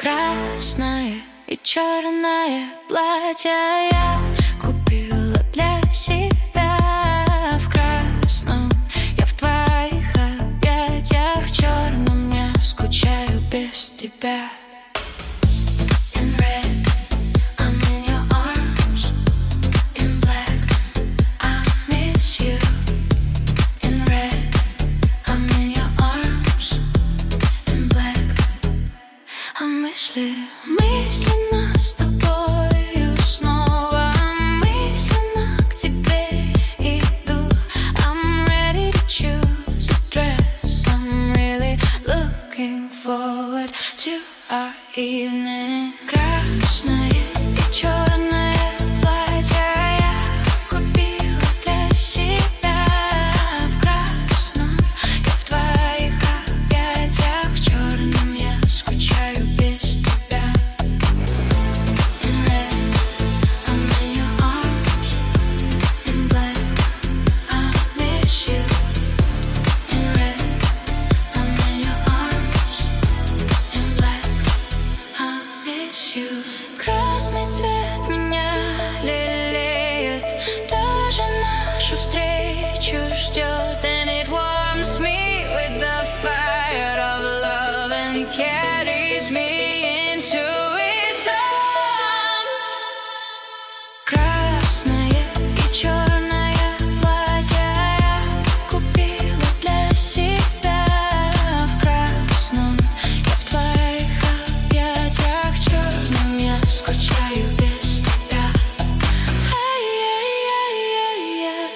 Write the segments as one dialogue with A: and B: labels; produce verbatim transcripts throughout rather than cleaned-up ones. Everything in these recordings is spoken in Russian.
A: Красное и черное платье я купила для себя. В красном я в твоих объятиях, в черном я скучаю без тебя. Мысли, мысленно с тобою снова, мысленно к тебе иду. I'm ready to choose a dress. I'm really looking forward to our evening. Красное и черное платье я купила для себя. В красном я в твоих объятиях, в черном я скучаю без тебя. In red, I'm in your arms. In black, I miss you. In red, I'm in your arms. In black, I miss you. Красный цвет меня лелеет, даже нашу встречу ждет. And it warms me with the fire of love and carries me into its arms. Красное и черное платье я купила для себя. В красном я в твоих объятиях, в черном я скучаю без тебя. Ай-яй-яй-яй-яй.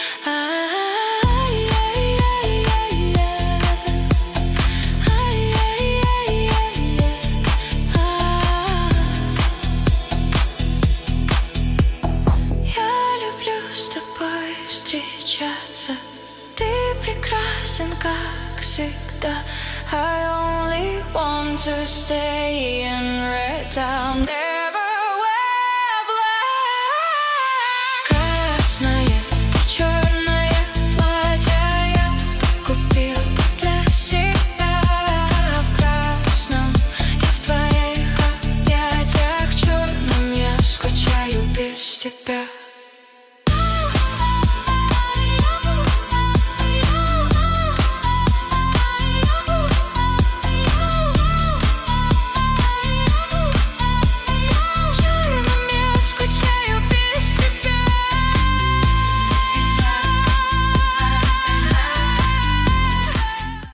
A: Я люблю с тобой встречаться. Ты прекрасен, как всегда. I only want to stay in red town. Never wear black. Красное и черное платье я купила для себя. В красном я в твоих объятиях, в черном я скучаю без тебя.